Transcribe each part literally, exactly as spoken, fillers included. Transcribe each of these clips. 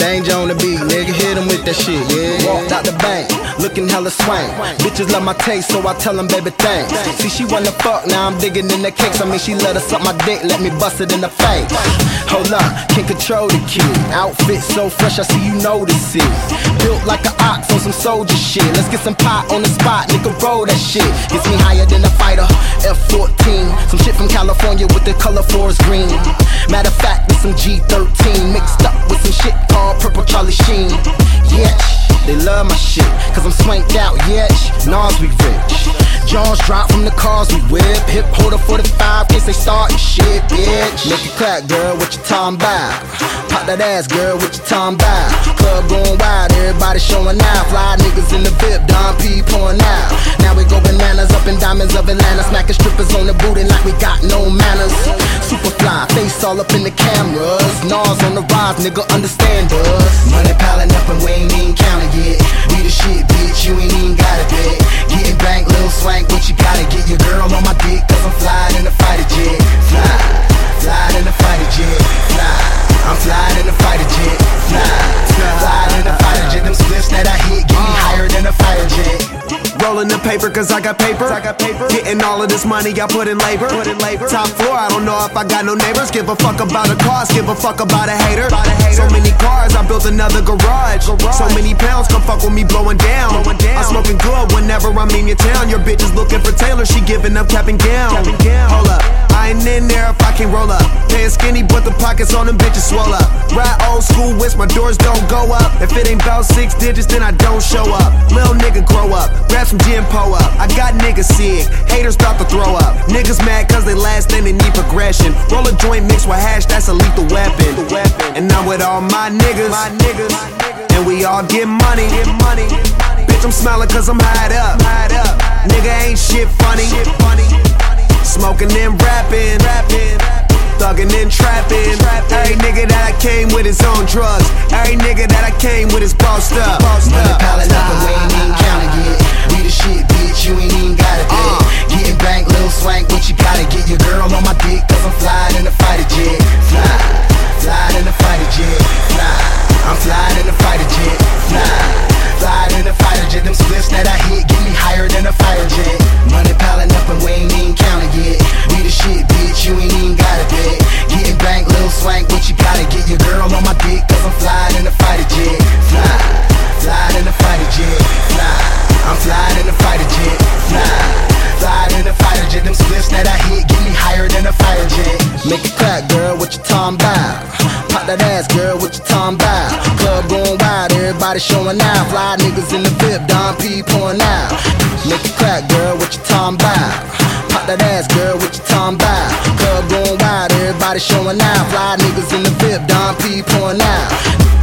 Danger on the beat, nigga, hit him with that shit, yeah. Walked out the bank, looking hella swank. Bitches love my taste, so I tell them, baby, thanks. See, she wanna fuck, now I'm digging in the cakes. I mean, she let her suck my dick, let me bust it in the face. Hold up, can't control the kid. Outfit so fresh, I see you notice it. Built like an ox on some soldier shit. Let's get some pot on the spot, nigga, roll that shit. Gets me higher than a fighter, F fourteen. Some shit from California with the color forest green. Matter of fact, with some G thirteen mixed up with some shit called Purple Charlie Sheen. Yeah, they love my shit, cause I'm swanked out, yeah. Nas, we rich. Jaws drop from the cars we whip. Hip holder forty-five, case they startin' shit, bitch. Make it clap, girl, what you talking about? Pop that ass, girl, what you talking about? Club going wild, everybody showing out. Fly niggas in the V I P, Don P pouring out. Now we go bananas up in diamonds of Atlanta. Smacking strippers on the booty like we got no manners. Super fly, face all up in the cameras. Nas on the rise, nigga, understand us. Money piling up and we ain't even counted yet. We the shit, bitch, you ain't even got it, bet. Getting bank, little swank, but you gotta get your girl on my dick, cause I'm flying in the fighter jet. Fly, flying in the fighter jet. Fly, I'm flying in the fighter jet. Fly, flying in the fighter jet. Them splits that I hit get me higher than a fighter jet. Rolling the paper cause I got paper. I got paper. Getting all of this money I put in labor. Put in labor. Top floor, I don't know if I got no neighbors. Give a fuck about a cost, give a fuck about a hater. About a hater. So many cars, I built another garage. garage. So many pounds, come fuck with me blowing down. blowing down. I'm smoking good whenever I'm in your town. Your bitch is looking for Taylor, she giving up cap and gown. Cap and gown. Hold up, I ain't in there if I can't roll up. Paying skinny, but the pockets on them bitches swell up. Ride old school whips, my doors don't go up. If it ain't about six digits, then I don't show up. Little nigga grow up, grab some Jim Po up. I got niggas sick, haters about to throw up. Niggas mad cause they last name, they need progression. Roll a joint mixed with hash, that's a lethal weapon. And I'm with all my niggas, my niggas. And we all get money, get money. Bitch, I'm smiling cause I'm high up, high up. Nigga ain't shit funny, shit funny. Smoking and rapping, rapping. Thuggin' and trappin'. Every nigga that I came with his own drugs. Every nigga that I came with is bossed up. Money piling up and we ain't even counted yet. We the shit, bitch, you ain't even got it, bet. Getting bank, little swank, but you gotta get your girl on my dick, cause I'm flying in the fighter jet. Fly, flying in the fighter jet. Fly, I'm flying in the fighter jet. Fly, flying in the fighter jet. Them splits that I hit get me higher than a fighter jet. Money piling up and we ain't even counted yet. We the shit, bitch, you ain't even got it, bet. Getting bank, little swank, but you gotta get your girl on my dick, cause I'm flying in the fighter jet. Fly, flying in the fighter jet. Fly, I'm flying in the fighter jet. Fly, flying in the fighter jet. Them splits that I hit get me higher than a fighter jet. Make it clap, girl, what you talking about? Pop that ass, girl, what you talking about? Club going wild, everybody showing out. Fly niggas in the V I P, Don P pouring out. Make it clap, girl, what you talking about? Pop that ass, girl, what you talking about? Club going wild, everybody showing out. Fly niggas in the V I P, Don P pouring out.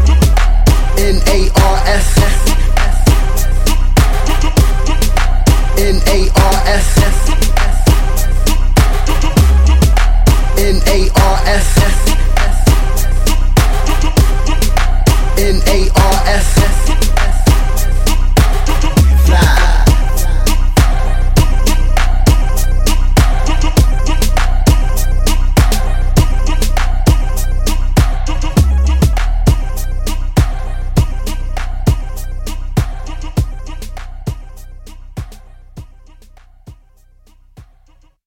N A R S N A R S N A R S N A